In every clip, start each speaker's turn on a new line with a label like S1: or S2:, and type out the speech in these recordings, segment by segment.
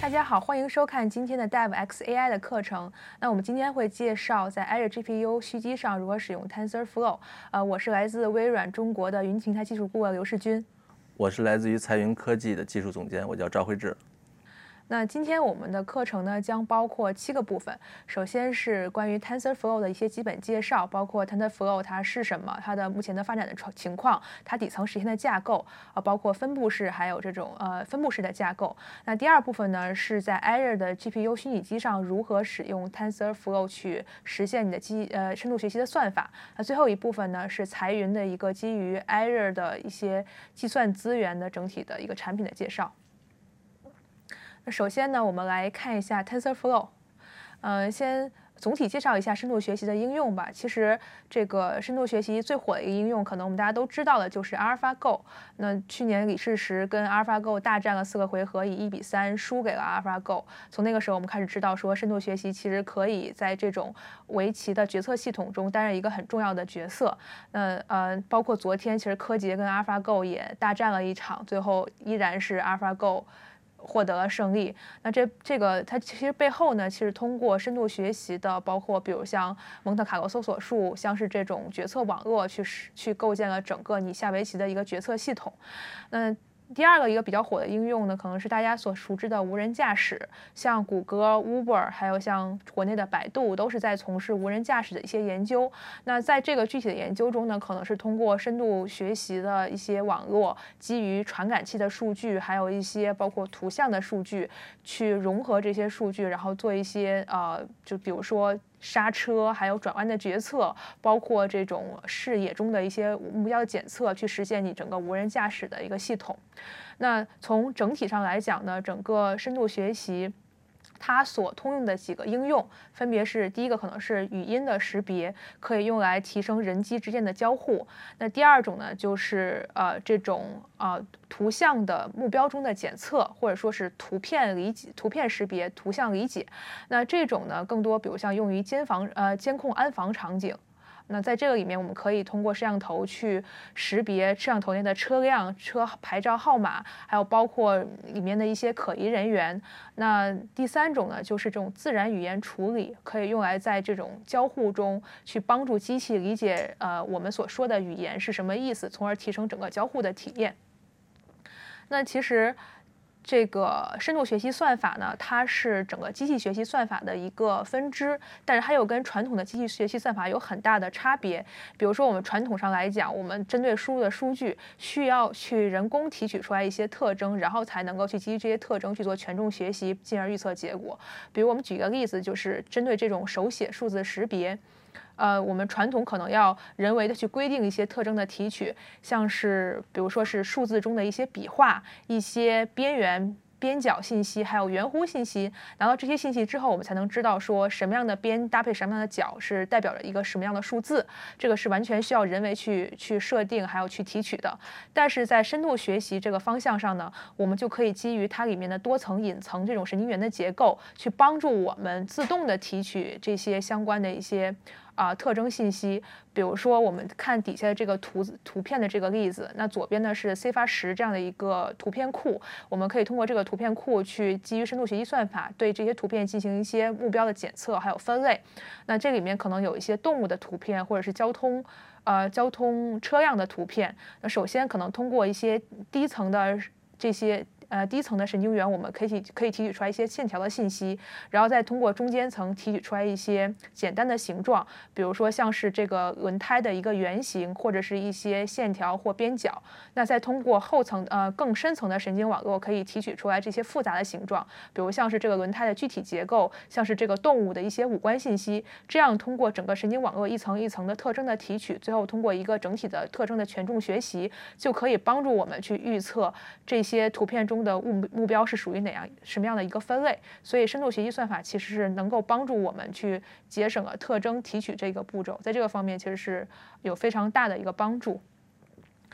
S1: 大家好，欢迎收看今天的 DevXAI 的课程。那我们今天会介绍在 Azure GPU 虚机上如何使用 TensorFlow。我是来自微软中国的云平台技术顾问刘世军。
S2: 我是来自于财云科技的技术总监，我叫赵慧智。
S1: 那今天我们的课程呢，将包括7个部分。首先是关于 TensorFlow 的一些基本介绍，包括 TensorFlow 它是什么，它的目前的发展的情况，它底层实现的架构，包括分布式还有这种分布式的架构。那第二部分呢，是在 Azure 的 GPU 虚拟机上如何使用 TensorFlow 去实现你的深度学习的算法。那最后一部分呢，是财云的一个基于 Azure 的一些计算资源的整体的一个产品的介绍。那首先呢，我们来看一下 TensorFlow。先总体介绍一下深度学习的应用吧。其实这个深度学习最火的一个应用，可能我们大家都知道的就是 AlphaGo。那去年李世石跟 AlphaGo 大战了4个回合，以1-3输给了 AlphaGo。从那个时候，我们开始知道说，深度学习其实可以在这种围棋的决策系统中担任一个很重要的角色。包括昨天，其实柯洁跟 AlphaGo 也大战了一场，最后依然是 AlphaGo获得了胜利。那这个它其实背后呢，其实通过深度学习的，包括比如像蒙特卡洛搜索术，像是这种决策网络去构建了整个你下围棋的一个决策系统。第二个一个比较火的应用呢，可能是大家所熟知的无人驾驶，像谷歌、Uber， 还有像国内的百度，都是在从事无人驾驶的一些研究。那在这个具体的研究中呢，可能是通过深度学习的一些网络，基于传感器的数据，还有一些包括图像的数据，去融合这些数据，然后做一些就比如说刹车，还有转弯的决策，包括这种视野中的一些目标的检测，去实现你整个无人驾驶的一个系统。那从整体上来讲呢，整个深度学习它所通用的几个应用，分别是第一个可能是语音的识别，可以用来提升人机之间的交互。那第二种呢，就是这种图像的目标中的检测，或者说是图片理解、图片识别、图像理解。那这种呢，更多比如像用于监控安防场景。那在这个里面，我们可以通过摄像头去识别摄像头内的车辆、车牌照号码，还有包括里面的一些可疑人员。那第三种呢，就是这种自然语言处理，可以用来在这种交互中去帮助机器理解我们所说的语言是什么意思，从而提升整个交互的体验。那其实这个深度学习算法呢，它是整个机器学习算法的一个分支，但是它又跟传统的机器学习算法有很大的差别。比如说我们传统上来讲，我们针对输入的数据需要去人工提取出来一些特征，然后才能够去基于这些特征去做权重学习，进而预测结果。比如我们举一个例子，就是针对这种手写数字识别。我们传统可能要人为的去规定一些特征的提取，像是比如说是数字中的一些笔画、一些边缘、边角信息，还有圆弧信息。拿到这些信息之后，我们才能知道说什么样的边搭配什么样的角是代表着一个什么样的数字。这个是完全需要人为去设定，还有去提取的。但是在深度学习这个方向上呢，我们就可以基于它里面的多层隐层这种神经元的结构，去帮助我们自动的提取这些相关的一些特征信息。比如说我们看底下这个图片的这个例子，那左边呢是 CIFAR10这样的一个图片库，我们可以通过这个图片库去基于深度学习算法对这些图片进行一些目标的检测还有分类。那这里面可能有一些动物的图片，或者是交通车辆的图片。那首先可能通过一些低层的这些低层的神经元，我们可以提取出来一些线条的信息，然后再通过中间层提取出来一些简单的形状，比如说像是这个轮胎的一个圆形，或者是一些线条或边角。那再通过后层更深层的神经网络，可以提取出来这些复杂的形状，比如像是这个轮胎的具体结构，像是这个动物的一些五官信息。这样通过整个神经网络一层一层的特征的提取，最后通过一个整体的特征的权重学习，就可以帮助我们去预测这些图片中的目标是属于什么样的一个分类。所以深度学习算法其实是能够帮助我们去节省了特征提取这个步骤，在这个方面其实是有非常大的一个帮助。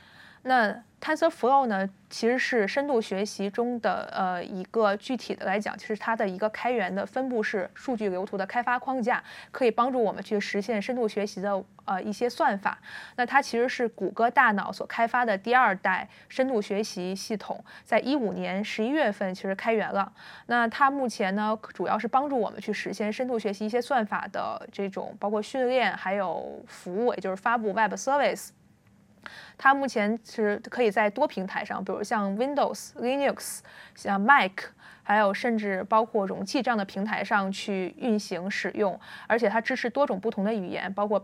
S1: 那 TensorFlow 呢，其实是深度学习中的一个具体的来讲，其实它的一个开源的分布式数据流图的开发框架，可以帮助我们去实现深度学习的一些算法。那它其实是谷歌大脑所开发的第2代深度学习系统，在2015年11月份其实开源了。那它目前呢，主要是帮助我们去实现深度学习一些算法的这种包括训练还有服务，也就是发布 Web Service。它目前是可以在多平台上，比如像 Windows、Linux、像 Mac， 还有甚至包括容器这样的平台上去运行使用，而且它支持多种不同的语言，包括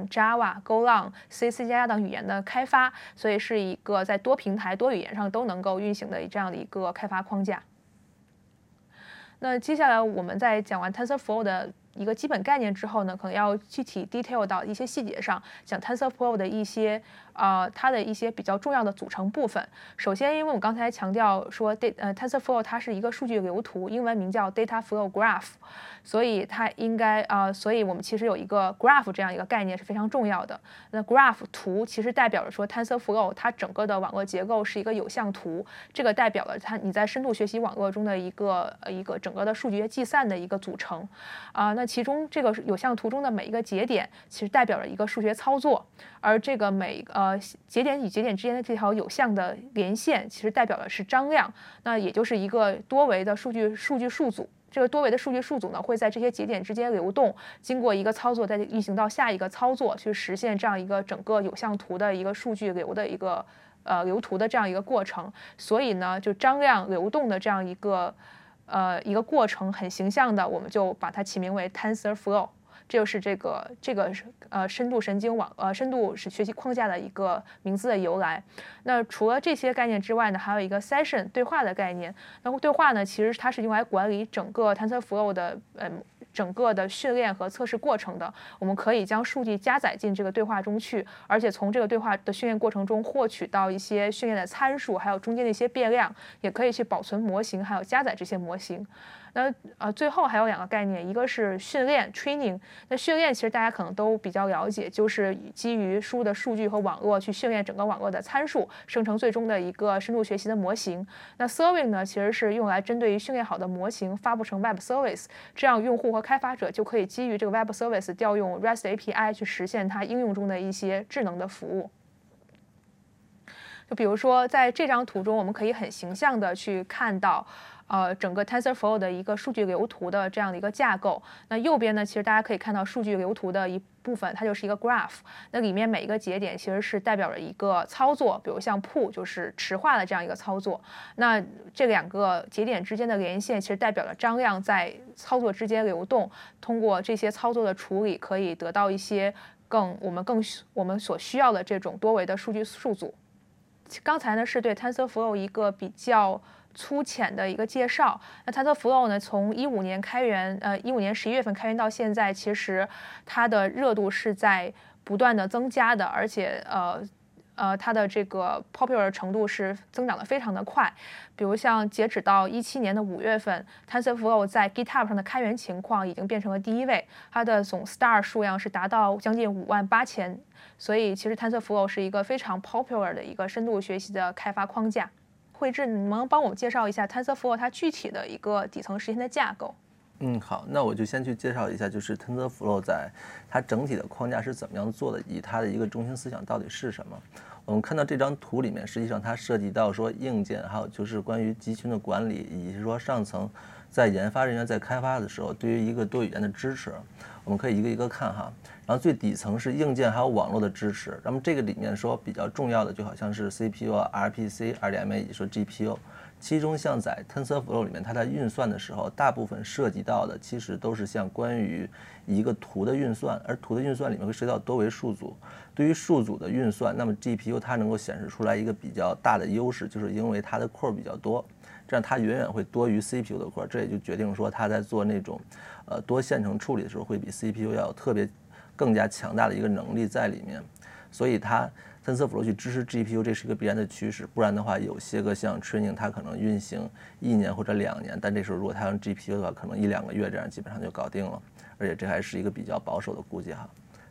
S1: Python、Java、Golang、C++ 等语言的开发，所以是一个在多平台、多语言上都能够运行的这样的一个开发框架。那接下来我们在讲完 TensorFlow 的一个基本概念之后呢，可能要具体 detail 到一些细节上，讲 TensorFlow 的一些它的一些比较重要的组成部分。首先，因为我刚才强调说TensorFlow 它是一个数据流图，英文名叫 Data Flow Graph， 所以它应该所以我们其实有一个 graph 这样一个概念是非常重要的。那 graph 图其实代表着说 TensorFlow 它整个的网络结构是一个有向图，这个代表了你在深度学习网络中的一个整个的数据计算的一个组成那其中这个有向图中的每一个节点其实代表着一个数学操作，而这个节点与节点之间的这条有向的连线其实代表的是张量，那也就是一个多维的数据数组。这个多维的数据数组呢，会在这些节点之间流动，经过一个操作，再运行到下一个操作，去实现这样一个整个有向图的一个数据流的一个流图的这样一个过程。所以呢，就张量流动的这样一个过程很形象的，我们就把它起名为 TensorFlow。这就是这个深度神经深度学习框架的一个名字的由来。那除了这些概念之外呢，还有一个 session 对话的概念。然后对话呢，其实它是用来管理整个 TensorFlow 的整个的训练和测试过程的。我们可以将数据加载进这个对话中去，而且从这个对话的训练过程中获取到一些训练的参数，还有中间的一些变量，也可以去保存模型，还有加载这些模型。那最后还有2个概念，一个是训练 training。那训练其实大家可能都比较了解，就是基于输入的数据和网络去训练整个网络的参数，生成最终的一个深度学习的模型。那 serving 呢，其实是用来针对于训练好的模型发布成 Web Service， 这样用户和开发者就可以基于这个 Web Service 调用 REST API 去实现它应用中的一些智能的服务。就比如说在这张图中，我们可以很形象的去看到整个 TensorFlow 的一个数据流图的这样的一个架构。那右边呢，其实大家可以看到数据流图的一部分，它就是一个 graph。那里面每一个节点其实是代表着一个操作，比如像 pull 就是池化的这样一个操作。那这2个节点之间的连线其实代表了张量在操作之间流动，通过这些操作的处理，可以得到一些我们所需要的这种多维的数据数组。刚才呢是对 TensorFlow 一个比较粗浅的一个介绍。那 TensorFlow 呢，从2015年开源，2015年11月份开源到现在，其实它的热度是在不断的增加的，而且它的这个 popular 程度是增长的非常的快。比如像截止到2017年的5月份 ，TensorFlow 在 GitHub 上的开源情况已经变成了第1位，它的总 star 数量是达到将近58000。所以其实 TensorFlow 是一个非常 popular 的一个深度学习的开发框架。慧智，你能帮我们介绍一下 TensorFlow 它具体的一个底层实现的架构？
S2: 好，那我就先去介绍一下，就是 TensorFlow 在它整体的框架是怎么样做的，以及它的一个中心思想到底是什么。我们看到这张图里面，实际上它涉及到说硬件，还有就是关于集群的管理，以及说上层在研发人员在开发的时候对于一个多语言的支持。我们可以一个一个看哈。然后最底层是硬件还有网络的支持。那么这个里面说比较重要的就好像是 CPU、RPC、RDMA 以及说 GPU。其中像在 TensorFlow 里面，它在运算的时候，大部分涉及到的其实都是像关于一个图的运算，而图的运算里面会涉及到多维数组。对于数组的运算，那么 GPU 它能够显示出来一个比较大的优势，就是因为它的core比较多，这样它远远会多于 CPU 的core。这也就决定说它在做那种多线程处理的时候，会比 CPU 要有更加强大的一个能力在里面。所以它TensorFlow 去支持 GPU， 这是一个必然的趋势，不然的话，有些个像 training 它可能运行1年或者2年，但这时候如果它用 GPU 的话，可能1-2个月这样基本上就搞定了，而且这还是一个比较保守的估计哈。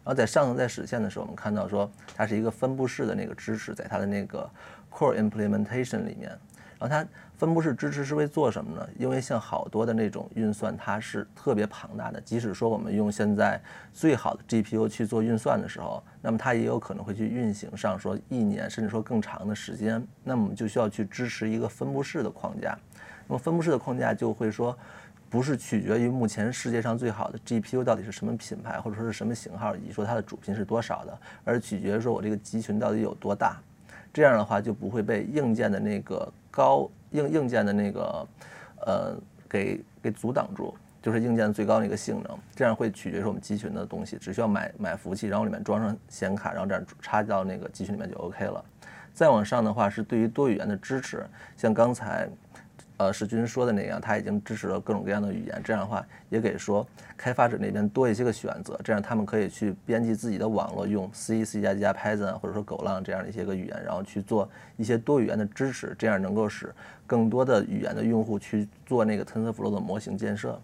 S2: 后在上层在实现的时候，我们看到说它是一个分布式的那个支持，在它的那个 core implementation 里面。然后它分布式支持是为做什么呢？因为像好多的那种运算，它是特别庞大的。即使说我们用现在最好的 GPU 去做运算的时候，那么它也有可能会去运行上说1年甚至说更长的时间。那么我们就需要去支持一个分布式的框架。那么分布式的框架就会说，不是取决于目前世界上最好的 GPU 到底是什么品牌，或者说是什么型号，以及说它的主频是多少的，而取决于说我这个集群到底有多大。这样的话就不会被硬件的那个硬件的那个给阻挡住，就是硬件最高的一个性能。这样会取决于我们集群的东西，只需要买服务器，然后里面装上显卡，然后这样插到那个集群里面就 OK 了。再往上的话是对于多语言的支持，像刚才史军说的那样，他已经支持了各种各样的语言，这样的话也给说开发者那边多一些个选择，这样他们可以去编辑自己的网络，用 C、C++、Python 或者说狗浪这样的一些个语言，然后去做一些多语言的支持，这样能够使更多的语言的用户去做那个 TensorFlow 的模型建设。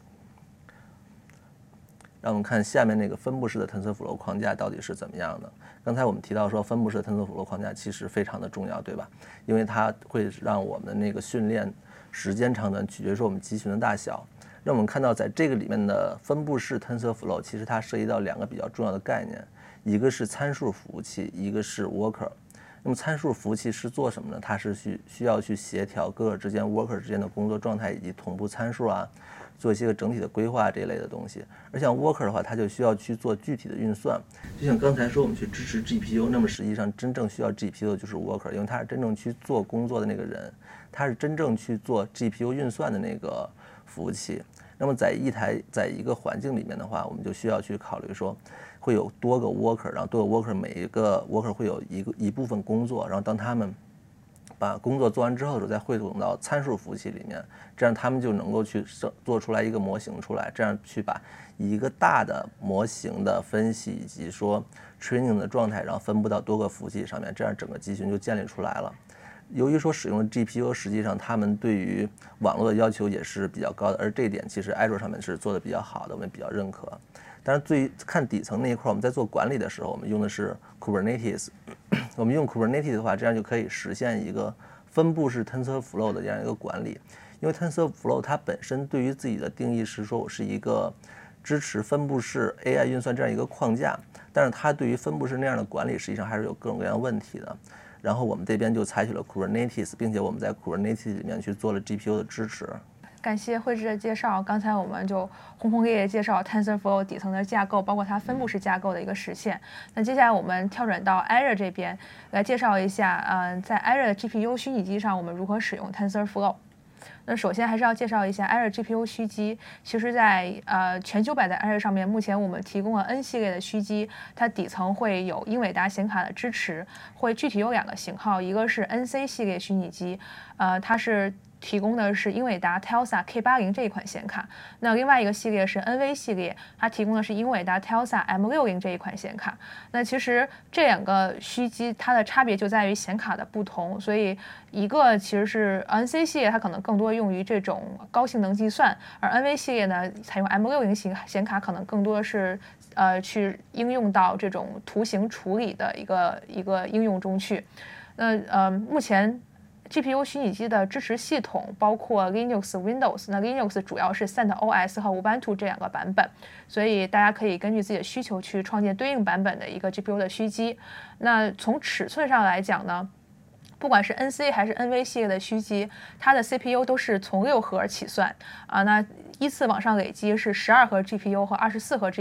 S2: 让我们看下面那个分布式的 TensorFlow 框架到底是怎么样的。刚才我们提到说分布式的 TensorFlow 框架其实非常的重要，对吧？因为它会让我们的那个训练时间长短取决于说我们集群的大小。让我们看到在这个里面的分布式 TensorFlow 其实它涉及到2个比较重要的概念，一个是参数服务器，一个是 worker。那么参数服务器是做什么呢？它是需要去协调各个之间 worker 之间的工作状态以及同步参数啊，做一些个整体的规划这一类的东西。而像 worker 的话，它就需要去做具体的运算。就像刚才说我们去支持 GPU， 那么实际上真正需要 GPU 的就是 worker， 因为它是真正去做工作的那个人，它是真正去做 GPU 运算的那个服务器。那么在一个环境里面的话，我们就需要去考虑说会有多个 worker， 然后多个 worker， 每一个 worker 会有一部分工作，然后当他们把工作做完之后的时候，再汇总到参数服务器里面，这样他们就能够去做出来一个模型出来，这样去把一个大的模型的分析以及说 training 的状态，然后分布到多个服务器上面，这样整个集群就建立出来了。由于说使用的 GPU 实际上他们对于网络的要求也是比较高的，而这一点其实 Azure 上面是做的比较好的，我们比较认可。但是对于看底层那一块，我们在做管理的时候，我们用的是 Kubernetes。我们用 Kubernetes 的话，这样就可以实现一个分布式 TensorFlow 的这样一个管理。因为 TensorFlow 它本身对于自己的定义是说我是一个支持分布式 AI 运算这样一个框架，但是它对于分布式那样的管理实际上还是有各种各样的问题的。然后我们这边就采取了 Kubernetes， 并且我们在 Kubernetes 里面去做了 GPU 的支持。
S1: 感谢慧智的介绍。刚才我们就轰轰烈烈介绍 TensorFlow 底层的架构，包括它分布式架构的一个实现。那接下来我们跳转到 Azure 这边来介绍一下，在 Azure 的 GPU 虚拟机上我们如何使用 TensorFlow。那首先还是要介绍一下 Azure GPU 虚机。其实在全球版的 Azure 上面，目前我们提供了 N 系列的虚机，它底层会有英伟达显卡的支持，会具体有2个型号，一个是 NC 系列虚拟机，它是提供的是英伟达 Tesla K80这一款显卡。那另外一个系列是 NV 系列，它提供的是英伟达 Tesla M60这一款显卡。那其实这2个虚机它的差别就在于显卡的不同，所以一个其实是 NC 系列，它可能更多用于这种高性能计算，而 NV 系列呢，采用 M60显卡可能更多是去应用到这种图形处理的一个应用中去。那目前GPU 虚拟机的支持系统包括 Linux、Windows， 那 Linux 主要是 CentOS 和 Ubuntu 这2个版本，所以大家可以根据自己的需求去创建对应版本的一个 GPU 的虚机。那从尺寸上来讲呢，不管是 NC 还是 NV 系列的虚机，它的 CPU 都是从6核起算那依次往上累积是12核 GPU 和24核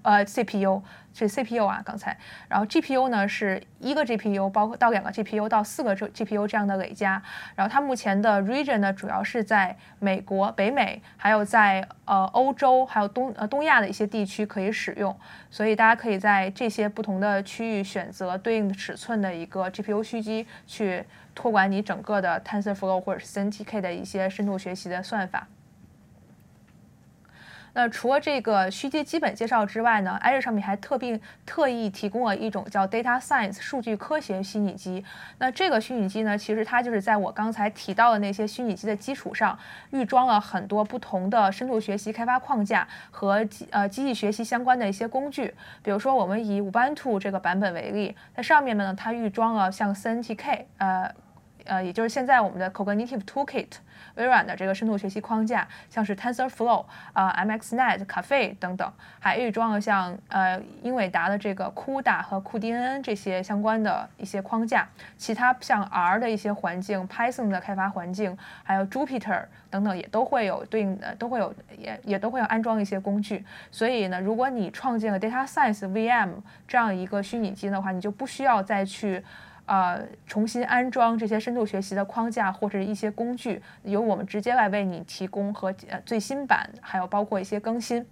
S1: CPU 是 CPU 刚才，然后 GPU 呢是1个 GPU 包括到2个 GPU 到4个 GPU 这样的累加。然后它目前的 region 呢主要是在美国、北美，还有在欧洲，还有东亚的一些地区可以使用，所以大家可以在这些不同的区域选择对应的尺寸的一个 GPU 虚机去托管你整个的 TensorFlow 或者是 CNTK 的一些深度学习的算法。 那除了这个虚机基本介绍之外呢，Azure 上面还特意提供了一种叫 Data Science 数据科学虚拟机。那这个虚拟机呢，其实它就是在我刚才提到的那些虚拟机的基础上，预装了很多不同的深度学习开发框架和机器学习相关的一些工具。比如说，我们以 Ubuntu 这个版本为例，在上面呢，它预装了像 CNTK，也就是现在我们的 Cognitive Toolkit， 微软的这个深度学习框架，像是 TensorFlow、MXNet、Caffe 等等，还预装了像英伟达的这个 CUDA 和 cuDNN 这些相关的一些框架，其他像 R 的一些环境、Python 的开发环境，还有 Jupyter 等等，也都会有对应的，也都会有安装一些工具。所以呢，如果你创建了 Data Science VM 这样一个虚拟机的话，你就不需要再去重新安装这些深度学习的框架或者一些工具，由我们直接来为你提供和最新版，还有包括一些更新。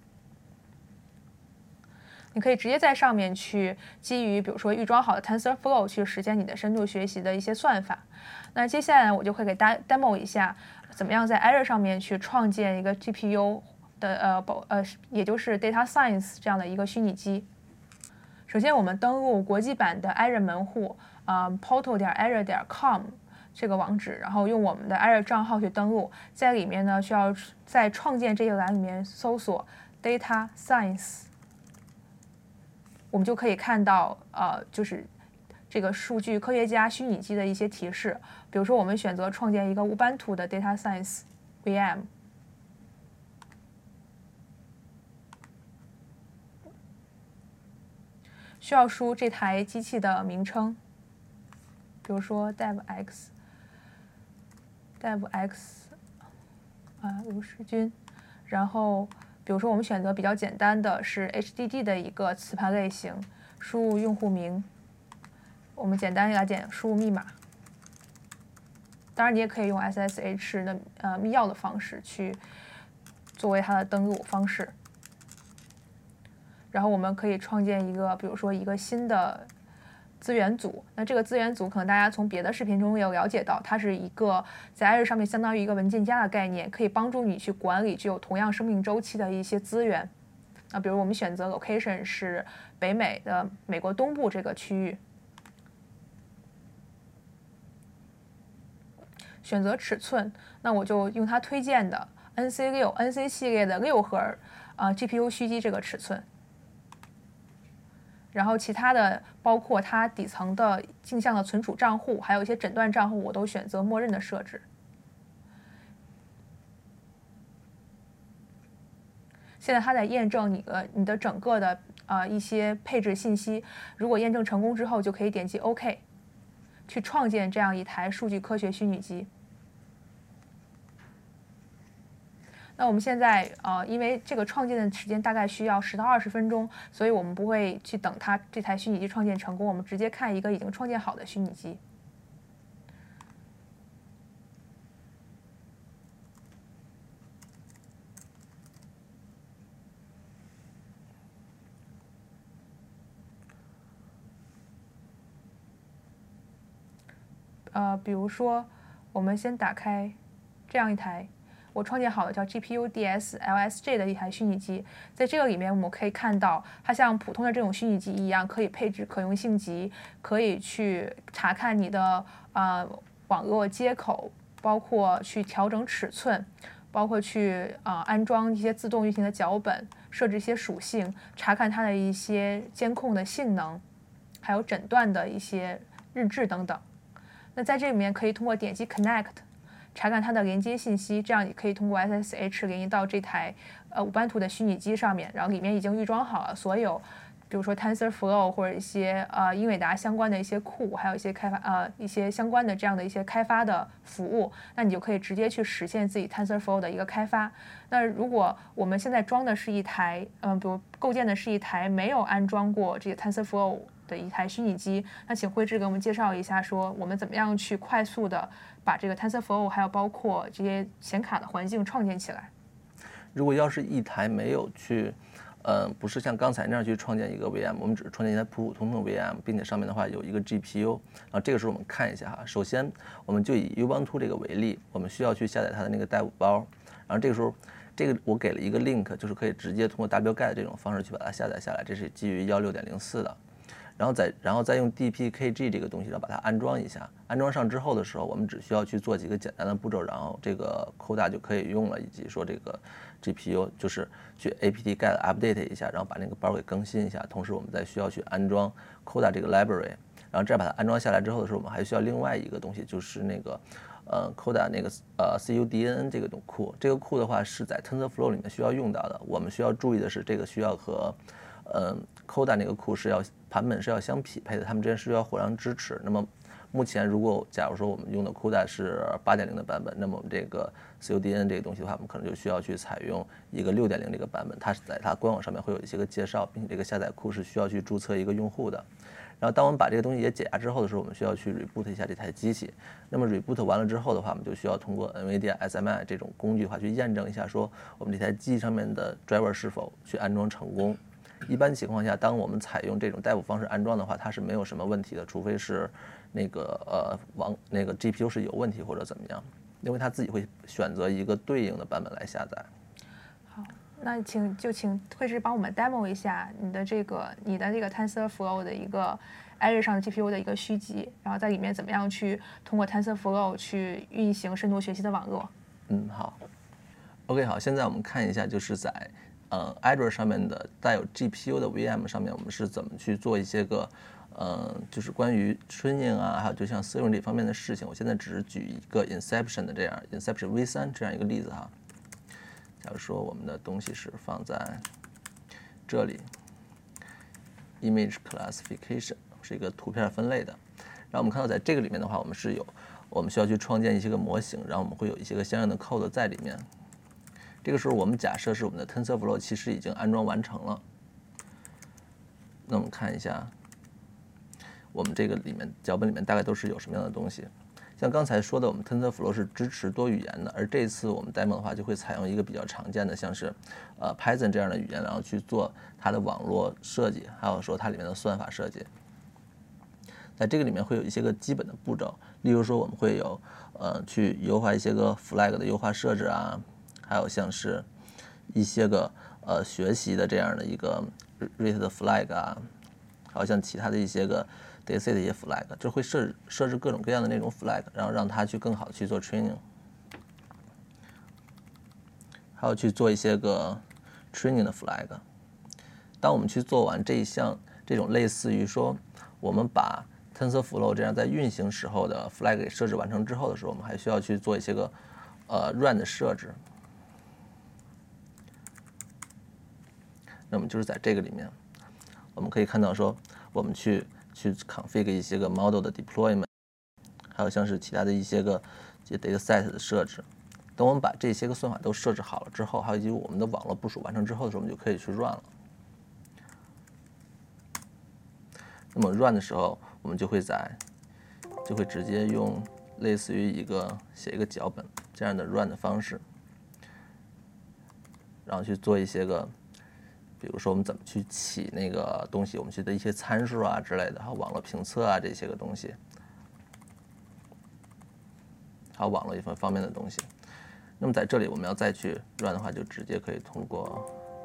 S1: 你可以直接在上面去基于比如说预装好的 TensorFlow 去实现你的深度学习的一些算法。那接下来我就会给大家 demo 一下，怎么样在 Azure 上面去创建一个 GPU 的也就是 Data Science 这样的一个虚拟机。首先我们登录国际版的 Azure 门户portal.azure.com 这个网址，然后用我们的 Azure 账号去登录，在里面呢需要在创建这一栏里面搜索 Data Science， 我们就可以看到就是这个数据科学家虚拟机的一些提示。比如说我们选择创建一个 Ubuntu 的 Data Science VM，需要输这台机器的名称，比如说 DevX，卢世军。然后比如说我们选择比较简单的是 HDD 的一个磁盘类型，输入用户名，我们简单来点输入密码。当然你也可以用 SSH 的密钥的方式去作为它的登录方式。然后我们可以创建一个，比如说一个新的资源组。那这个资源组可能大家从别的视频中也有了解到，它是一个在 Azure 上面相当于一个文件夹的概念，可以帮助你去管理具有同样生命周期的一些资源。比如我们选择 location 是北美的美国东部这个区域，选择尺寸，那我就用它推荐的 NC 系列的6核GPU 虚机这个尺寸。然后其他的包括它底层的镜像的存储账户，还有一些诊断账户，我都选择默认的设置。现在它在验证你的整个的一些配置信息。如果验证成功之后，就可以点击 OK， 去创建这样一台数据科学虚拟机。那我们现在因为这个创建的时间大概需要10到20分钟，所以我们不会去等它这台虚拟机创建成功，我们直接看一个已经创建好的虚拟机。比如说，我们先打开这样一台我创建好的叫 GPU DS LSG 的一台虚拟机。在这个里面，我们可以看到，它像普通的这种虚拟机一样，可以配置可用性级，可以去查看你的网络接口，包括去调整尺寸，包括去安装一些自动运行的脚本，设置一些属性，查看它的一些监控的性能，还有诊断的一些日志等等。那在这里面可以通过点击 Connect 查看它的连接信息，这样你可以通过 SSH 连接到这台Ubuntu 的虚拟机上面，然后里面已经预装好了所有，比如说 TensorFlow 或者一些英伟达相关的一些库，还有一些一些相关的这样的一些开发的服务，那你就可以直接去实现自己 TensorFlow 的一个开发。那如果我们现在装的是一台比如构建的是一台没有安装过这个 TensorFlow 的一台虚拟机，那请慧智给我们介绍一下，说我们怎么样去快速的把这个 TensorFlow 还有包括这些显卡的环境创建起来。
S2: 如果要是一台没有去不是像刚才那样去创建一个 VM， 我们只是创建一台普普通通的 VM， 并且上面的话有一个 GPU。然后这个时候我们看一下哈，首先我们就以 Ubuntu 这个为例，我们需要去下载它的那个 dev 包。然后这个时候这个我给了一个 link， 就是可以直接通过 wget 这种方式去把它下载下来，这是基于16.04的。然后再用 dpkg 这个东西，然后把它安装一下。安装上之后的时候，我们只需要去做几个简单的步骤，然后这个 CODA 就可以用了，以及说这个 GPU 就是去 apt-get update 一下，然后把那个包给更新一下。同时我们再需要去安装 CODA 这个 library， 然后这样把它安装下来之后的时候，我们还需要另外一个东西，就是那个CODA 那个CUDNN 这个库。这个库的话是在 TensorFlow 里面需要用到的。我们需要注意的是，这个需要和CODA 那个库版本是要相匹配的，它们之间是要互相支持。那么目前如果假如说我们用的 CODA 是8.0的版本，那么我们这个 CUDN 这个东西的话，我们可能就需要去采用一个6.0这个版本，它是在它官网上面会有一些个介绍，并且这个下载库是需要去注册一个用户的。然后当我们把这个东西也解压之后的时候，我们需要去 reboot 一下这台机器。那么 reboot 完了之后的话，我们就需要通过 NVIDIA SMI 这种工具的话去验证一下，说我们这台机器上面的 driver 是否去安装成功。一般情况下，当我们采用这种代步方式安装的话，它是没有什么问题的，除非是那个GPU 是有问题或者怎么样，因为它自己会选择一个对应的版本来下载。
S1: 好，那请慧芝帮我们 demo 一下你的这个 TensorFlow 的一个 Azure 上的 GPU 的一个虚级，然后在里面怎么样去通过 TensorFlow 去运行深度学习的网络。
S2: 好 ，OK， 好，现在我们看一下，就是在Azure 上面的带有 GPU 的 VM 上面，我们是怎么去做一些个就是关于 training 啊，还有就像 serving 这方面的事情。我现在只是举一个 Inception 的Inception V3 这样一个例子哈。假如说我们的东西是放在这里 ，Image Classification 是一个图片分类的。然后我们看到在这个里面的话，我们需要去创建一些个模型，然后我们会有一些个相应的 code 在里面。这个时候我们假设是我们的 TensorFlow 其实已经安装完成了。那我们看一下，我们这个脚本里面大概都是有什么样的东西。像刚才说的，我们 TensorFlow 是支持多语言的，而这次我们 demo 的话就会采用一个比较常见的，像是Python 这样的语言，然后去做它的网络设计，还有说它里面的算法设计。在这个里面会有一些个基本的步骤，例如说我们会有去优化一些个 flag 的优化设置啊，还有像是一些个学习的这样的一个 rate 的 flag 啊，还有像其他的一些个 dataset 的一些 flag， 就会设置各种各样的那种 flag， 然后让它去更好的去做 training， 还有去做一些个 training 的 flag。当我们去做完这种类似于说我们把 TensorFlow 这样在运行时候的 flag 给设置完成之后的时候，我们还需要去做一些个run 的设置。那么就是在这个里面，我们可以看到说，我们去 config 一些个 model 的 deployment， 还有像是其他的一些个dataset 的设置。等我们把这些个算法都设置好了之后，还有以及我们的网络部署完成之后的时候，我们就可以去 run 了。那么 run 的时候，我们就会直接用类似于写一个脚本这样的 run 的方式，然后去做一些个，比如说我们怎么去起那个东西，我们去的一些参数啊之类的，还有网络评测啊这些个东西，还有网络一方面的东西。那么在这里我们要再去 run 的话，就直接可以通过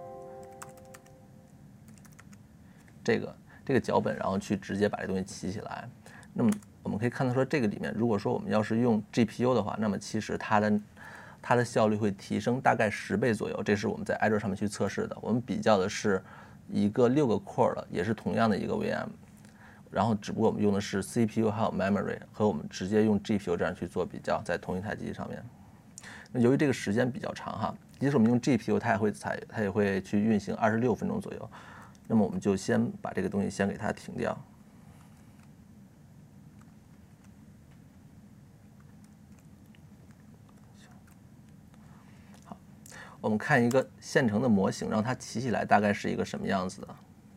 S2: 这个脚本，然后去直接把这东西起起来。那么我们可以看到说，这个里面如果说我们要是用 GPU 的话，那么其实它的效率会提升大概10倍左右。这是我们在 Azure 上面去测试的。我们比较的是一个6个 core 的，也是同样的一个 VM， 然后只不过我们用的是 CPU 还有 memory， 和我们直接用 GPU 这样去做比较，在同一台机器上面。那由于这个时间比较长哈，即使我们用 GPU， 它也会去运行26分钟左右。那么我们就先把这个东西先给它停掉。好，我们看一个现成的模型，让它起起来大概是一个什么样子的。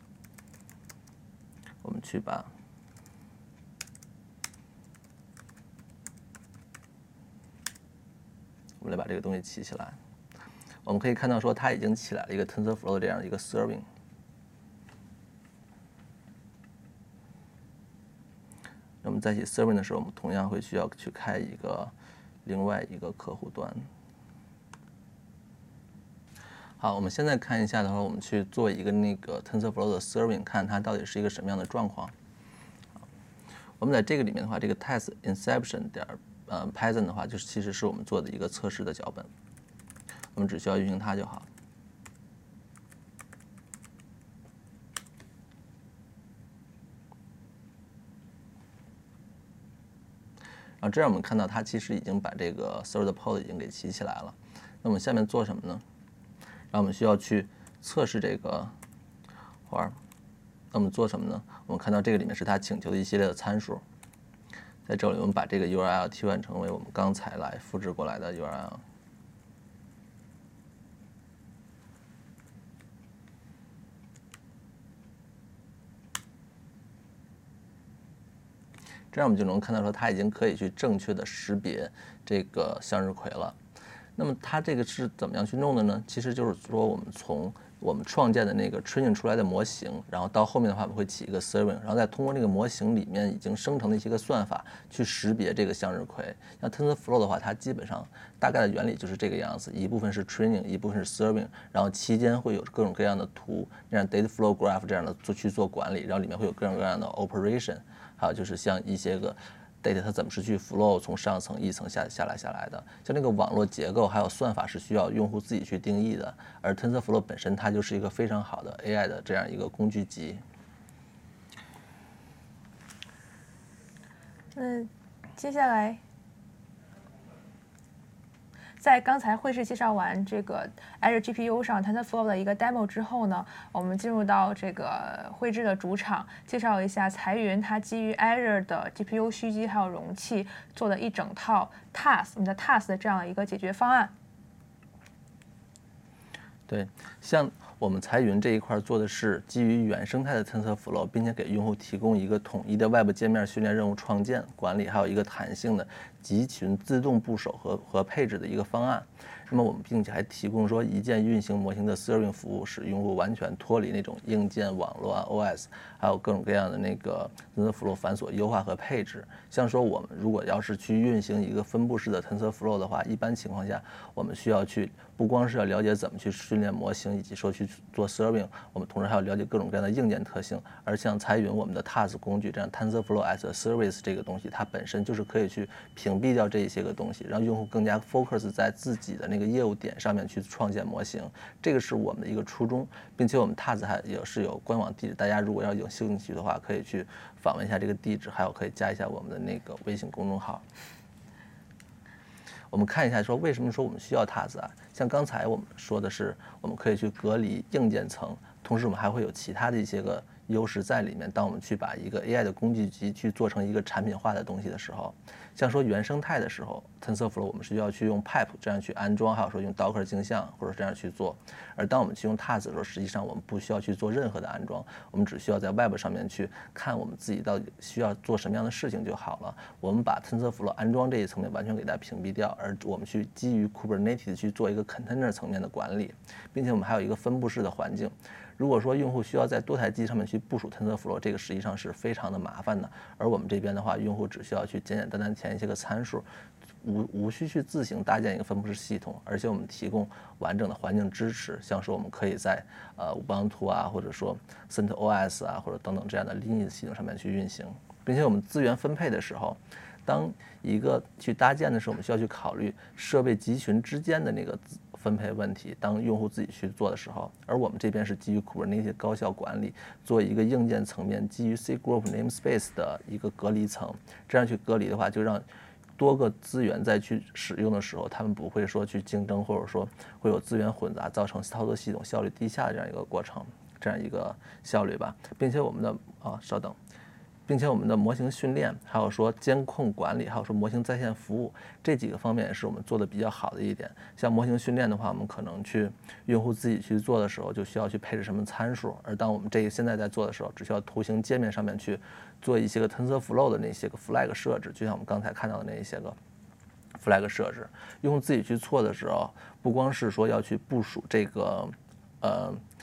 S2: 我们去把我们来把这个东西起起来。我们可以看到说，它已经起来了一个 TensorFlow 这样一个 serving。那么在写 serving 的时候，我们同样会需要去开另外一个客户端。 好，我们现在看一下的话，我们去做一个那个 TensorFlow 的 serving， 看它到底是一个什么样的状况。我们在这个里面的话，这个 test inception 点Python 的话，就是其实是我们做的一个测试的脚本，我们只需要运行它就好。然后这样我们看到它其实已经把这个 server 的 pod 已经给起起来了。那我们下面做什么呢？然后我们需要去测试这个花。那我们做什么呢？我们看到这个里面是它请求的一系列的参数，在这里我们把这个 URL 替换成为我们刚才来复制过来的 URL。这样我们就能看到说它已经可以去正确的识别这个向日葵了。那么它这个是怎么样去弄的呢？其实就是说我们从我们创建的那个 training 出来的模型，然后到后面的话我们会起一个 serving， 然后再通过这个模型里面已经生成的一些个算法去识别这个向日葵。像 TensorFlow 的话，它基本上大概的原理就是这个样子，一部分是 training， 一部分是 serving， 然后期间会有各种各样的图，这样 data flow graph 这样的去做管理，然后里面会有各种各样的 operation， 还有就是像一些个data 它怎么是去 flow 从上层一层下来的，像这个网络结构还有算法是需要用户自己去定义的，而 TensorFlow 本身它就是一个非常好的 AI 的这样一个工具集。
S1: 接下来，在刚才绘制介绍完这个 Azure GPU 上 TensorFlow 的一个 demo 之后呢，我们进入到这个绘制的主场，介绍一下财云它基于 Azure 的 GPU 虚机还有容器做的一整套 TaaS， 我们的 TaaS 的这样一个解决方案。
S2: 对，像我们财云这一块做的是基于原生态的 TensorFlow， 并且给用户提供一个统一的外部界面训练任务创建、管理，还有一个弹性的集群自动部署和配置的一个方案。那么我们并且还提供说一键运行模型的 serving 服务，使用户完全脱离那种硬件、网络啊、OS， 还有各种各样的那个 TensorFlow 繁琐优化和配置。像说我们如果要是去运行一个分布式的 TensorFlow 的话，一般情况下我们需要去不光是要了解怎么去训练模型，以及说去做 serving， 我们同时还要了解各种各样的硬件特性。而像财云我们的 TaaS 工具，这样 TensorFlow as a Service 这个东西，它本身就是可以去屏蔽掉这一些个东西，让用户更加 focus 在自己的那个业务点上面去创建模型。这个是我们的一个初衷，并且我们 TaaS 还也是有官网地址，大家如果要有兴趣的话，可以去访问一下这个地址，还有可以加一下我们的那个微信公众号。我们看一下说为什么说我们需要 TaaS 啊？像刚才我们说的是，我们可以去隔离硬件层，同时我们还会有其他的一些个优势在里面。当我们去把一个 AI 的工具集去做成一个产品化的东西的时候，像说原生态的时候 ，TensorFlow 我们是需要去用 Pipe 这样去安装，还有说用 Docker 镜像或者这样去做。而当我们去用 TaaS 的时候，实际上我们不需要去做任何的安装，我们只需要在 Web 上面去看我们自己到底需要做什么样的事情就好了。我们把 TensorFlow 安装这一层面完全给它屏蔽掉，而我们去基于 Kubernetes 去做一个 container 层面的管理，并且我们还有一个分布式的环境。如果说用户需要在多台机上面去部署 TensorFlow， 这个实际上是非常的麻烦的。而我们这边的话，用户只需要去简简单单填一些个参数，无需去自行搭建一个分布式系统，而且我们提供完整的环境支持，像说我们可以在Ubuntu 啊，或者说 CentOS 啊，或者等等这样的 Linux 系统上面去运行，并且我们资源分配的时候，当一个去搭建的时候，我们需要去考虑设备集群之间的那个分配问题。当用户自己去做的时候，而我们这边是基于 Kubernetes 高效管理，做一个硬件层面基于 Cgroup namespace 的一个隔离层。这样去隔离的话，就让多个资源在去使用的时候，他们不会说去竞争，或者说会有资源混杂，造成操作系统效率低下的这样一个过程，这样一个效率吧。并且我们的稍等。并且我们的模型训练，还有说监控管理，还有说模型在线服务，这几个方面也是我们做的比较好的一点。像模型训练的话，我们可能去用户自己去做的时候，就需要去配置什么参数，而当我们现在在做的时候，只需要图形界面上面去做一些个 TensorFlow 的那些个 flag 设置，就像我们刚才看到的那一些个 flag 设置。用户自己去做的时候，不光是说要去部署这个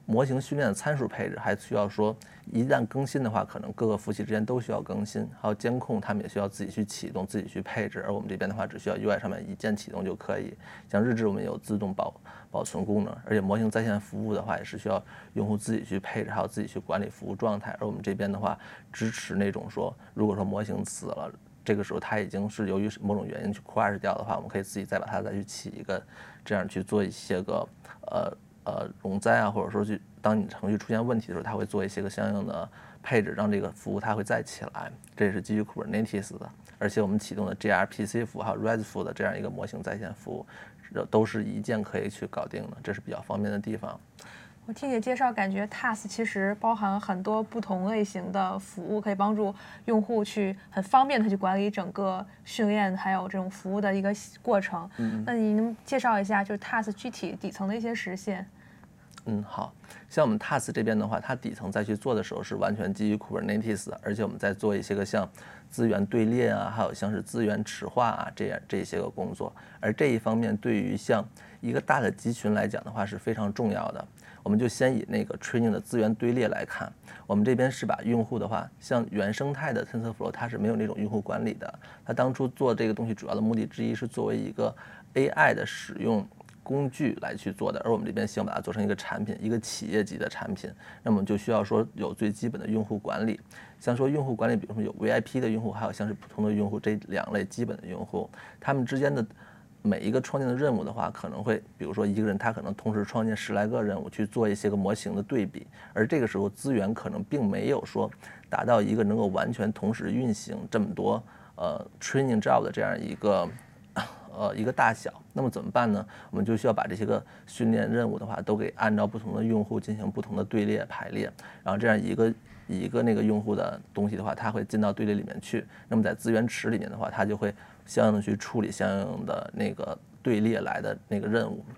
S2: 模型训练的参数配置，还需要说一旦更新的话，可能各个服务器之间都需要更新，还有监控，他们也需要自己去启动、自己去配置。而我们这边的话，只需要 UI 上面一键启动就可以。像日志我们有自动保存功能，而且模型在线服务的话，也是需要用户自己去配置，还有自己去管理服务状态。而我们这边的话，支持那种说，如果说模型死了，这个时候它已经是由于某种原因去 crash 掉的话，我们可以自己再把它再去起一个，这样去做一些个容灾啊，或者说去当你程序出现问题的时候，它会做一些个相应的配置，让这个服务它会再起来。这也是基于 Kubernetes 的，而且我们启动的 gRPC 服务还有 RESTful 的这样一个模型在线服务，都是一键可以去搞定的，这是比较方便的地方。
S1: 我听你介绍，感觉 TaaS 其实包含很多不同类型的服务，可以帮助用户去很方便的去管理整个训练还有这种服务的一个过程。那你能介绍一下就是 TaaS 具体底层的一些实现？
S2: 好，像我们 TaaS 这边的话，它底层再去做的时候是完全基于 Kubernetes 的，而且我们在做一些个像资源队列啊，还有像是资源池化啊这些个工作。而这一方面对于像一个大的集群来讲的话是非常重要的。我们就先以那个 training 的资源堆列来看，我们这边是把用户的话，像原生态的 TensorFlow 它是没有那种用户管理的，它当初做这个东西主要的目的之一是作为一个 AI 的使用工具来去做的，而我们这边希望把它做成一个产品，一个企业级的产品，那么就需要说有最基本的用户管理，像说用户管理，比如说有 VIP 的用户，还有像是普通的用户这两类基本的用户，他们之间的每一个创建的任务的话，可能会比如说一个人他可能同时创建10来个任务去做一些个模型的对比，而这个时候资源可能并没有说达到一个能够完全同时运行这么多training job 的这样一个大小，那么怎么办呢？我们就需要把这些个训练任务的话，都给按照不同的用户进行不同的队列排列，然后这样一个那个用户的东西的话，它会进到队列里面去。那么在资源池里面的话，它就会相应的去处理相应的那个队列来的那个任务。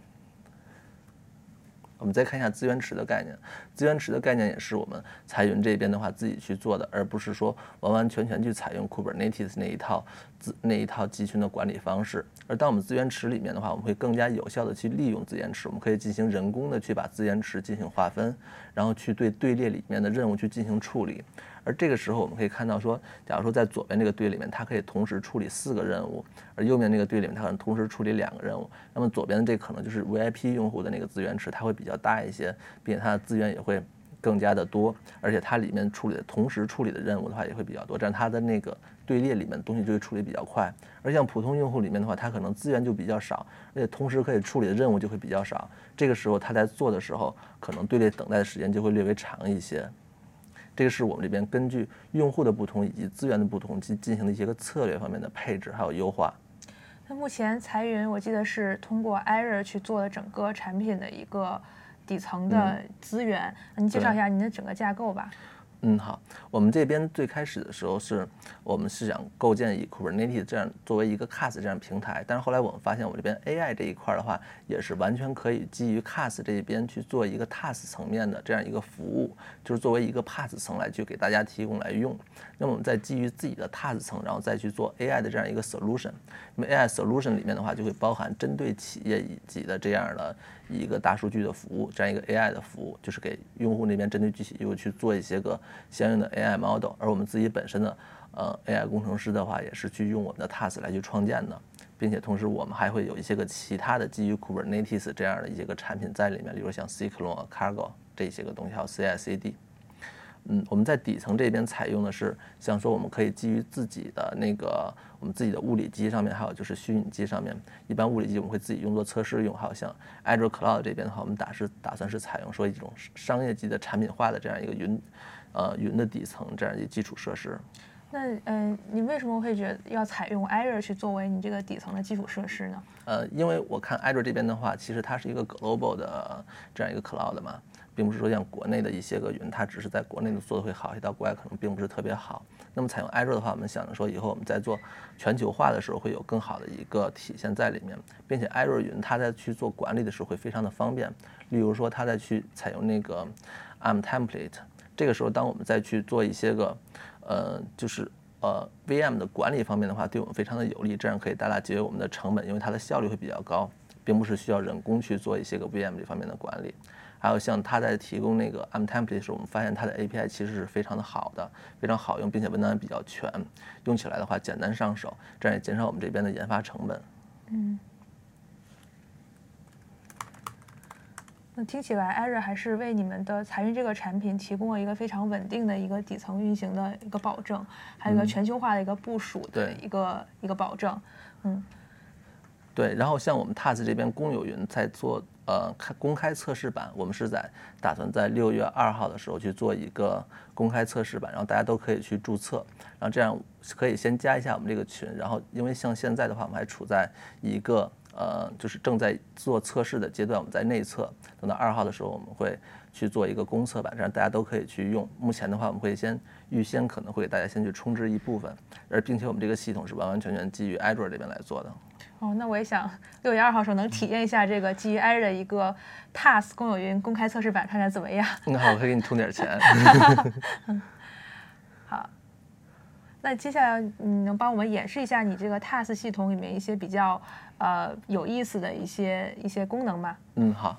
S2: 我们再看一下资源池的概念，资源池的概念也是我们彩云这边的话自己去做的，而不是说完完全全去采用 Kubernetes 那一套集群的管理方式。而当我们资源池里面的话，我们会更加有效的去利用资源池，我们可以进行人工的去把资源池进行划分，然后去对队列里面的任务去进行处理。而这个时候我们可以看到说，假如说在左边这个队里面，它可以同时处理4个任务，而右边这个队里面它可能同时处理2个任务。那么左边的这可能就是 VIP 用户的那个资源池，它会比较大一些，并且它的资源也会更加的多，而且它里面同时处理的任务的话也会比较多，这样它的那个队列里面的东西就会处理比较快。而像普通用户里面的话，它可能资源就比较少，而且同时可以处理的任务就会比较少，这个时候它在做的时候，可能队列等待的时间就会略微长一些。这个是我们这边根据用户的不同以及资源的不同进行的一些个策略方面的配置还有优化。
S1: 那目前彩云我记得是通过 Azure 去做了整个产品的一个底层的资源，您介绍一下您的整个架构吧。
S2: 好，我们这边最开始的时候我们是想构建以 Kubernetes 这样作为一个 CaaS 这样平台，但是后来我们发现我们这边 AI 这一块的话，也是完全可以基于 CaaS 这一边去做一个 TaaS 层面的这样一个服务，就是作为一个 PaaS 层来去给大家提供来用。那么我们再基于自己的 TaaS 层，然后再去做 AI 的这样一个 solution。那么 AI solution 里面的话，就会包含针对企业以及的这样的一个大数据的服务，这样一个 AI 的服务，就是给用户那边针对具体用户去做一些个相应的 AI model， 而我们自己本身的AI 工程师的话，也是去用我们的 TaaS 来去创建的，并且同时我们还会有一些个其他的基于 Kubernetes 这样的一些个产品在里面，比如像 Cyclone、Cargo 这些个东西，还有 CI/CD。我们在底层这边采用的是，像说我们可以基于自己的我们自己的物理机上面，还有就是虚拟机上面，一般物理机我们会自己用作测试用，还有像 Azure Cloud 这边的话，我们打算是采用说一种商业级的产品化的这样一个云的底层这样一个基础设施。
S1: 那你为什么会觉得要采用 Azure 去作为你这个底层的基础设施呢？
S2: 因为我看 Azure 这边的话，其实它是一个 global 的这样一个 cloud 嘛，并不是说像国内的一些个云，它只是在国内的做的会好一些，到国外可能并不是特别好。那么采用 Azure 的话，我们想着说以后我们在做全球化的时候会有更好的一个体现在里面，并且 Azure 云它在去做管理的时候会非常的方便。例如说它在去采用那个 ARM template， 这个时候当我们再去做一些个VM 的管理方面的话，对我们非常的有利，这样可以大大节约我们的成本，因为它的效率会比较高，并不是需要人工去做一些个 VM 这方面的管理。 还有像它在提供那个 M-Template 的时候，我们发现它的 API 其实是非常的好的，非常好用，并且文档也比较全，用起来的话简单上手，这样也减少我们这边的研发成本。
S1: 那听起来 Azure 还是为你们的财运这个产品提供了一个非常稳定的一个底层运行的一个保证，还有一个全球化的一个部署的一个保证。
S2: 对，然后像我们 TaaS 这边公有云在做公开测试版，我们是打算在6月2号的时候去做一个公开测试版，然后大家都可以去注册，然后这样可以先加一下我们这个群，然后因为像现在的话，我们还处在一个就是正在做测试的阶段，我们在内测，等到2号的时候我们会去做一个公测版，这样大家都可以去用。目前的话，我们会预先可能会给大家先去充值一部分，并且我们这个系统是完完全全基于 Azure 这边来做的。
S1: 那我也想6月2号的时候能体验一下这个基于 Azure 的一个 TaaS 公有云公开测试版，看看怎么样。
S2: 那好，我可以给你充点钱。
S1: 好，那接下来你能帮我们演示一下你这个 TaaS 系统里面一些比较有意思的一些功能吗？
S2: 好。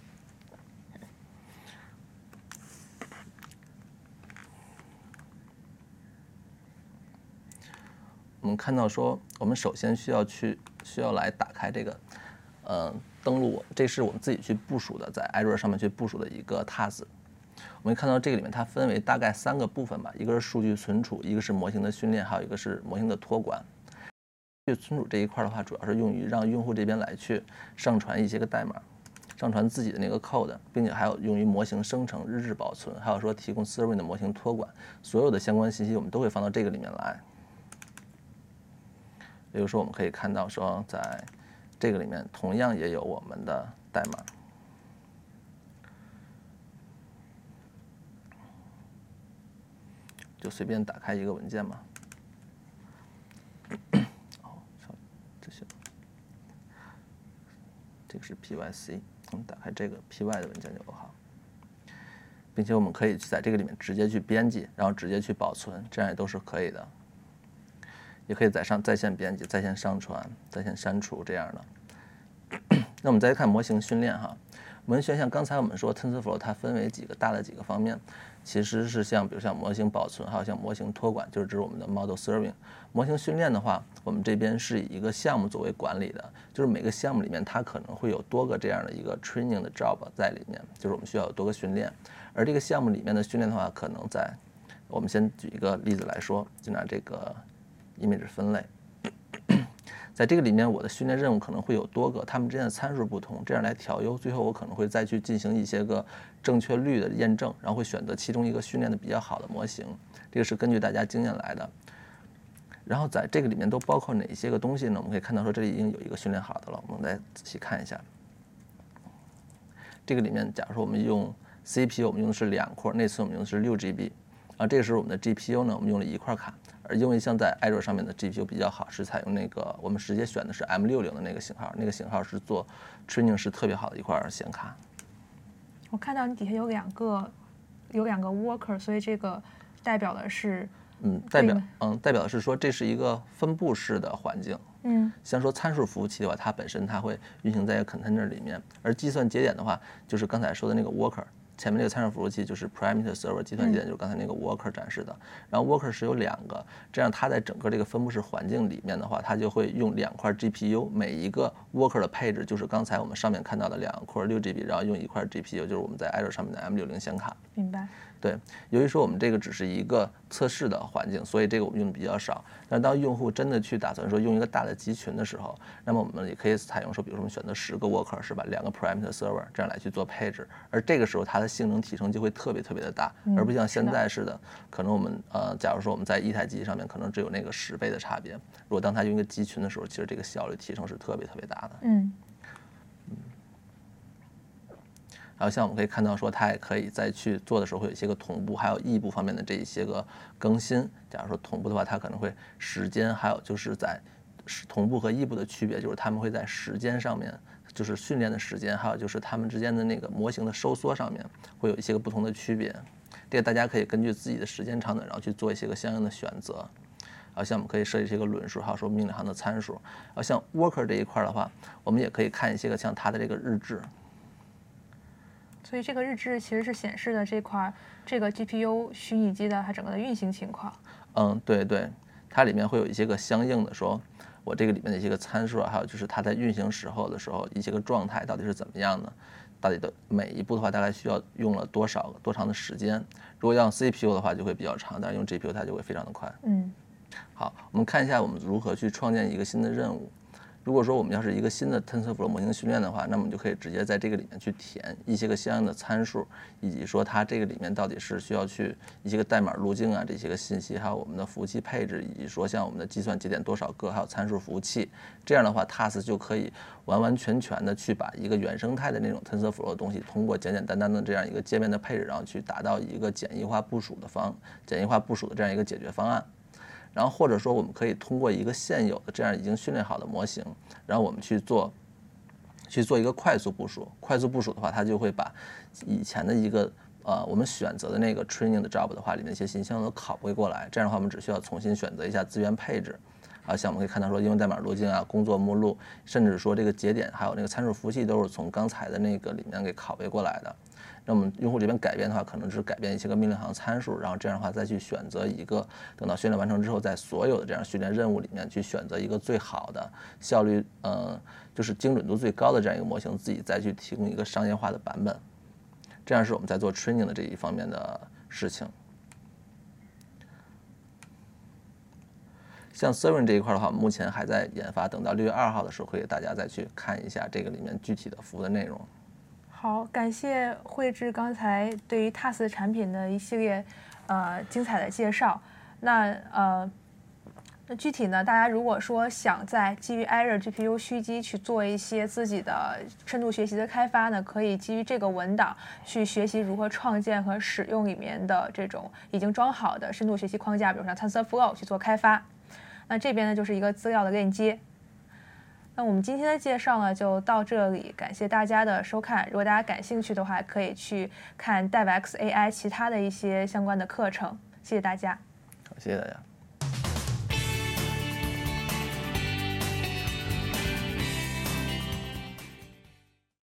S2: 我们看到说，我们首先需要来打开这个，登录，这是我们自己去部署的，在 Azure 上面去部署的一个 TaaS。我们看到这个里面它分为大概3个部分吧，一个是数据存储，一个是模型的训练，还有一个是模型的托管。数据存储这一块的话，主要是用于让用户这边来去上传一些个代码，上传自己的那个 code， 并且还有用于模型生成、日志保存，还有说提供 serving 的模型托管，所有的相关信息我们都会放到这个里面来。比如说，我们可以看到说，在这个里面同样也有我们的代码。就随便打开一个文件嘛。这个是 PYC， 我们打开这个 PY 的文件就好，并且我们可以在这个里面直接去编辑，然后直接去保存，这样也都是可以的。也可以在线编辑、在线上传、在线删除这样的。那我们再看模型训练哈，模型训练像刚才我们说 TensorFlow 它分为几个方面，其实是比如像模型保存，还有像模型托管，就是指我们的 Model Serving。模型训练的话，我们这边是以一个项目作为管理的，就是每个项目里面它可能会有多个这样的一个 training 的 job 在里面，就是我们需要有多个训练。而这个项目里面的训练的话，可能我们先举一个例子来说，就拿这个image 分类，在这个里面我的训练任务可能会有多个，它们之间的参数不同，这样来调优，最后我可能会再去进行一些个正确率的验证，然后会选择其中一个训练的比较好的模型，这个是根据大家经验来的。然后在这个里面都包括哪些个东西呢？我们可以看到说这里已经有一个训练好的了，我们来仔细看一下。这个里面假如说我们用 CPU， 我们用的是2块，内存我们用的是6GB， 这个时候我们的 GPU 呢，我们用了1块卡。而因为像在 Azure 上面的 GPU 比较好，是采用那个我们直接选的是 M60的那个型号，那个型号是做 training 是特别好的一块显卡。
S1: 我看到你底下有两个 worker， 所以这个代表的是
S2: 代表的是说这是一个分布式的环境。像说参数服务器的话，它本身它会运行在一个 container 里面，而计算节点的话，就是刚才说的那个 worker。前面这个参数服务器就是 parameter server， 计算节点就是刚才那个 worker 展示的。然后 worker 是有2个，这样它在整个这个分布式环境里面的话，它就会用2块 GPU， 每一个 worker 的配置就是刚才我们上面看到的2块6GB， 然后用1块 GPU， 就是我们在 Azure 上面的 M60显卡。
S1: 明白。
S2: 对，由于说我们这个只是一个测试的环境，所以这个我们用的比较少。但当用户真的去打算说用一个大的集群的时候，那么我们也可以采用说，比如说我们选择10个 worker 是吧，2个 parameter server 这样来去做配置，而这个时候它的性能提升就会特别的大，而不像现在似的，可能我们假如说我们在一台机器上面可能只有那个10倍的差别，如果当它用一个集群的时候，其实这个效率提升是特别大的。还有像我们可以看到说，它也可以在去做的时候会有一些个同步，还有异步方面的这一些个更新。假如说同步的话，它可能会时间，还有就是在同步和异步的区别，就是他们会在时间上面，就是训练的时间，还有就是他们之间的那个模型的收缩上面会有一些个不同的区别。这个大家可以根据自己的时间长短，然后去做一些个相应的选择。像我们可以设计一些个论述，还有说命令行的参数。像 worker 这一块的话，我们也可以看一些个像它的这个日志。
S1: 所以这个日志其实是显示的这个 GPU 虚拟机的它整个的运行情况。
S2: 对对，它里面会有一些个相应的说，我这个里面的一些个参数，还有就是它在运行时候的时候一些个状态到底是怎么样的，到底的每一步的话大概需要用了多长的时间。如果要用 CPU 的话就会比较长，但是用 GPU 它就会非常的快。好，我们看一下我们如何去创建一个新的任务。如果说我们要是一个新的 TensorFlow 模型训练的话，那么我们就可以直接在这个里面去填一些个相应的参数，以及说它这个里面到底是需要去一些个代码路径啊这些个信息，还有我们的服务器配置，以及说像我们的计算节点多少个，还有参数服务器。这样的话 TAS 就可以完完全全的去把一个原生态的那种 TensorFlow 的东西，通过简简单单的这样一个界面的配置，然后去达到一个简易化部署的这样一个解决方案。然后或者说我们可以通过一个现有的这样已经训练好的模型，然后我们去做一个快速部署。快速部署的话，它就会把以前的一个我们选择的那个 training 的 job 的话，里面一些信息都拷贝过来。这样的话，我们只需要重新选择一下资源配置。像我们可以看到说应用代码路径啊、工作目录，甚至说这个节点还有那个参数服务器都是从刚才的那个里面给拷贝过来的。那我们用户这边改变的话，可能是改变一些个命令行参数，然后这样的话再去选择一个，等到训练完成之后，在所有的这样训练任务里面去选择一个最好的效率，就是精准度最高的这样一个模型，自己再去提供一个商业化的版本。这样是我们在做 training 的这一方面的事情。像 Serving 这一块的话，目前还在研发，等到6月2号的时候会给大家再去看一下这个里面具体的服务的内容。
S1: 好，感谢慧智刚才对于 TAS 产品的一系列精彩的介绍。那具体呢，大家如果说想在基于 Azure GPU 虚机去做一些自己的深度学习的开发呢，可以基于这个文档去学习如何创建和使用里面的这种已经装好的深度学习框架，比如像 TensorFlow 去做开发。那这边呢就是一个资料的链接。那我们今天的介绍呢就到这里，感谢大家的收看。如果大家感兴趣的话，可以去看 DevX AI 其他的一些相关的课程。谢谢大家。
S2: 好，谢谢大家。